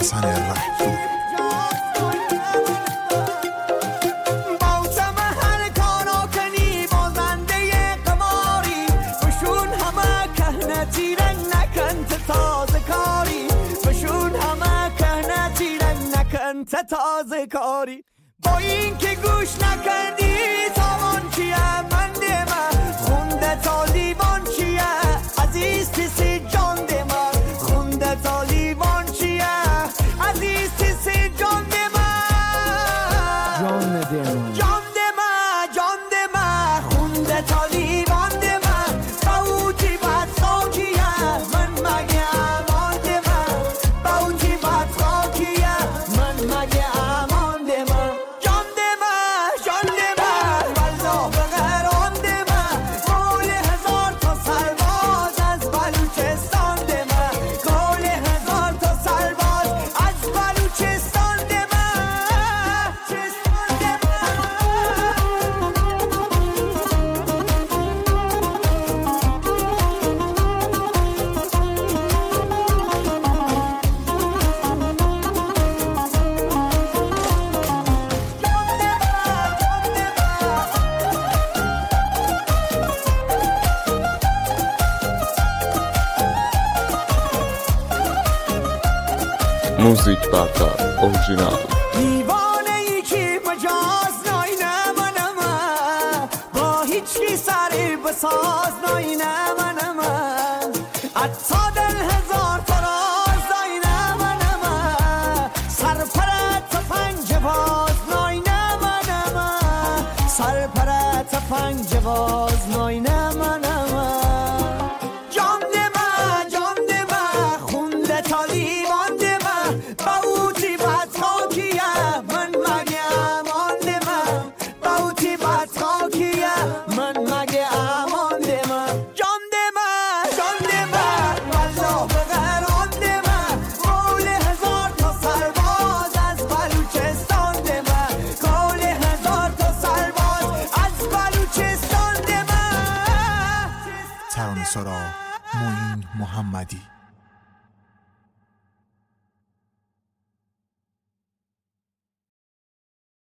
حسن رحپور. تازه کاری با این که گوش نکردی تاوان چیه منده من خونده تا لیوان چیه عزیز تیسی جان ده من خونده تا لیوان چیه عزیز تیسی جان ده من جان ده من جان ده من جان ده من خونده تا لیوان ده من باوتی بد خاکیه من مگه امان ده من باوتی بد خاکیه من مگه امان ده من جان ده من جان ده من والله بغران ده من گل هزار تا سرباز از بلوچستان ده من گل هزار تا سرباز از بلوچستان ده من چستان ده موزیک برتر اورجینال. دیوانه ای که مجاز ناینه منم با هیچی سری بساز ناینه منم حتی دل هزار فراز ناینه منم سرپرت تفنگ باز ناینه منم سرپرت تفنگ باز ناینه منم جان ده من جان ده من خونده تا لیوان ده من باوتی بد خاکیه من مگه امان ده من باوتی بد خاکیه من مگه امان ده من جان ده من جان ده من والله بغران ده من گل هزار تا سرباز از بلوچستان ده من گل هزار تا سرباز از بلوچستان ده من ترانه‌سرا معین محمدی.